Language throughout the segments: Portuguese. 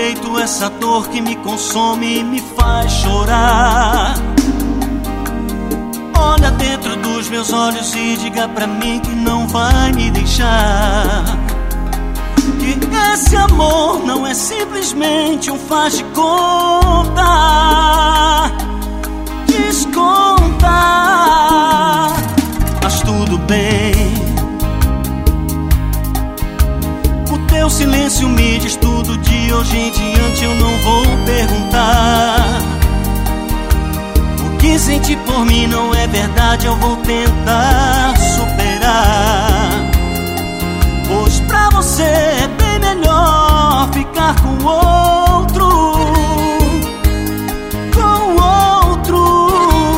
peito essa dor que me consome e me faz chorar. Olha dentro dos meus olhos e diga pra mim que não vai me deixar. Que esse amor não é simplesmente um faz de conta. Desconta, mas tudo bem. O teu silêncio me diz tudo, de hoje em diante eu não vou perguntar. O que senti por mim não é verdade, eu vou tentar superar. Pois pra você é bem melhor ficar com outro. Com outro.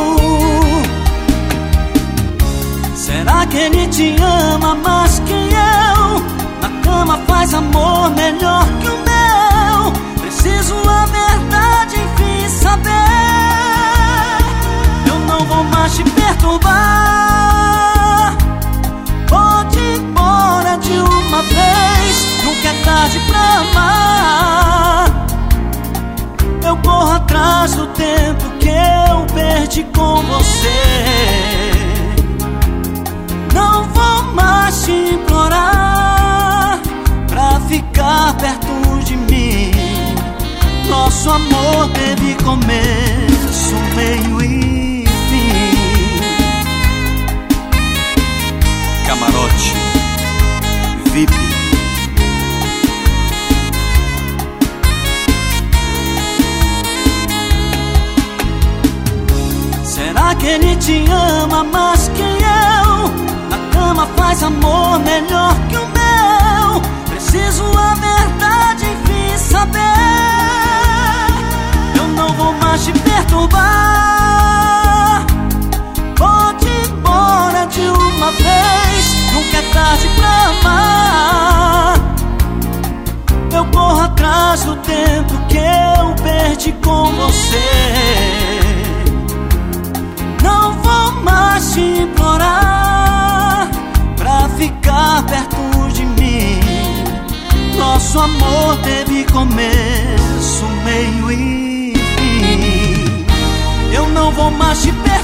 Será que ele te ama mais que eu? Na cama faz amor melhor que o meu. Preciso a verdade, enfim, saber. Eu não vou mais te perturbar. Pode ir embora de uma vez. Nunca é tarde pra amar. Eu corro atrás do tempo que eu perdi com você. Não vou mais te implorar pra ficar perto de mim. Nosso amor teve começo, meio e fim. Camarote VIP. Será que ele te ama mais que eu? Na cama faz amor melhor que o meu. Preciso a verdade, enfim, saber. Eu não vou mais te perturbar. Pode ir embora de uma vez. Nunca é tarde pra amar. Eu corro atrás do tempo que eu perdi com você. Não vou mais te implorar pra ficar perto de mim. Nosso amor teve começo, meio e fim. Eu não vou mais te perdoar.